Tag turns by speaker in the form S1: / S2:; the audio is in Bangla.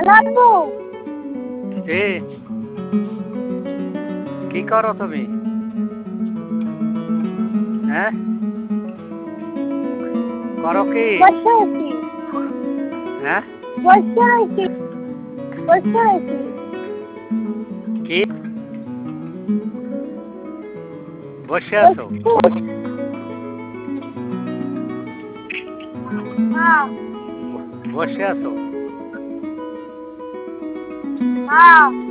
S1: আব্বু
S2: এ কি করো তুমি? হ্যাঁ, করো কি?
S1: বসে আছি
S2: হ্যাঁ,
S1: বসে আছি বসে আছি
S2: কি বসে আছো?
S1: হ্যাঁ
S2: বসে আছো?
S1: হ্যাঁ